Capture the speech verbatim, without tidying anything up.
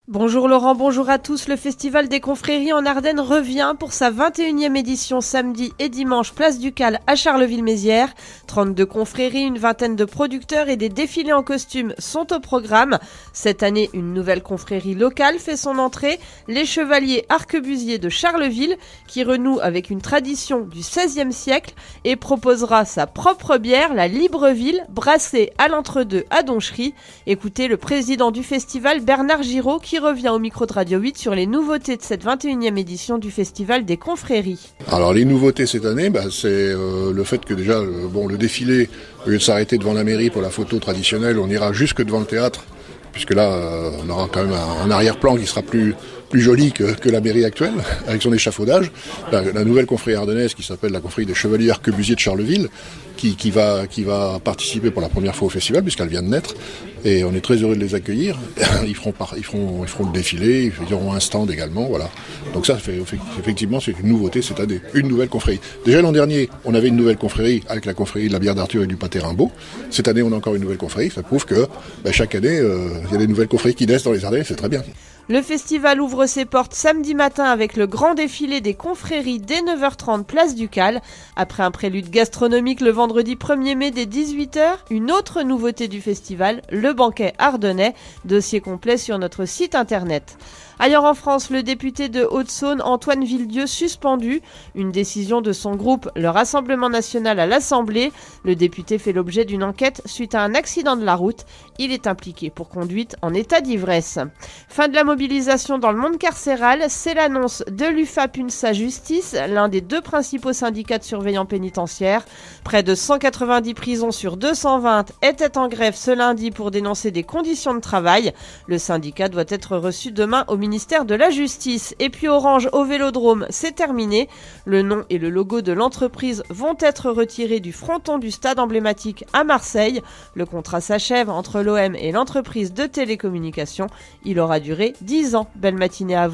Bonjour Laurent, bonjour à tous. Le Festival des confréries en Ardennes revient pour sa vingt et unième édition samedi et dimanche place du Cal à Charleville-Mézières. trente-deux confréries, une vingtaine de producteurs et des défilés en costume sont au programme. Cette année, une nouvelle confrérie locale fait son entrée, les Chevaliers Arquebusiers de Charleville, qui renoue avec une tradition du seizième siècle et proposera sa propre bière, la Libreville, brassée à l'entre-deux à Donchery. Écoutez le président du festival, Bernard Giraud, qui revient au micro de Radio huit sur les nouveautés de cette vingt et unième édition du Festival des confréries. Alors les nouveautés cette année, bah, c'est euh, le fait que déjà le, bon, le défilé, au lieu de s'arrêter devant la mairie pour la photo traditionnelle, on ira jusque devant le théâtre, puisque là euh, on aura quand même un, un arrière-plan qui sera plus, plus joli que, que la mairie actuelle, avec son échafaudage. La, la nouvelle confrérie ardennaise qui s'appelle la confrérie des Chevaliers Arquebusiers de Charleville, qui, qui, va, qui va participer pour la première fois au festival, puisqu'elle vient de naître. Et on est très heureux de les accueillir. Ils feront, par, ils feront, ils feront le défilé, ils auront un stand également, voilà. Donc ça, fait, effectivement, c'est une nouveauté cette année, une nouvelle confrérie. Déjà l'an dernier, on avait une nouvelle confrérie avec la confrérie de la bière d'Arthur et du pâté Rimbaud. Cette année, on a encore une nouvelle confrérie. Ça prouve que bah, chaque année, euh, il y a des nouvelles confréries qui naissent dans les Ardennes, c'est très bien. Le festival ouvre ses portes samedi matin avec le grand défilé des confréries dès neuf heures trente, place du Cal. Après un prélude gastronomique le vendredi premier mai dès dix-huit heures, une autre nouveauté du festival, le banquet ardennais. Dossier complet sur notre site internet. Ailleurs en France, le député de Haute-Saône, Antoine Villedieu, suspendu. Une décision de son groupe, le Rassemblement national à l'Assemblée. Le député fait l'objet d'une enquête suite à un accident de la route. Il est impliqué pour conduite en état d'ivresse. Fin de la mobilisation dans le monde carcéral, c'est l'annonce de l'U F A P UNSA Justice, l'un des deux principaux syndicats de surveillants pénitentiaires. Près de cent quatre-vingt-dix prisons sur deux cent vingt étaient en grève ce lundi pour dénoncer des conditions de travail. Le syndicat doit être reçu demain au ministère de la Justice. Et puis Orange au Vélodrome, c'est terminé. Le nom et le logo de l'entreprise vont être retirés du fronton du stade emblématique à Marseille. Le contrat s'achève entre l'O M et l'entreprise de télécommunications. Il aura duré dix ans. Belle matinée à vous.